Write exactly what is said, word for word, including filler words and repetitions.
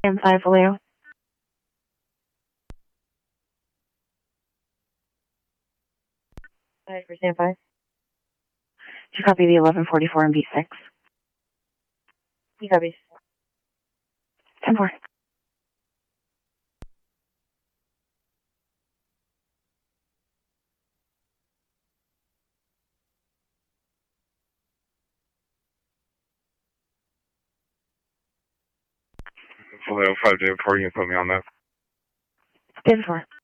Stand five, Vallejo. Five for stand five. Did you copy the eleven forty-four and B six? He copies. ten four. Vallejo five J four, you can put me on that. Stand four.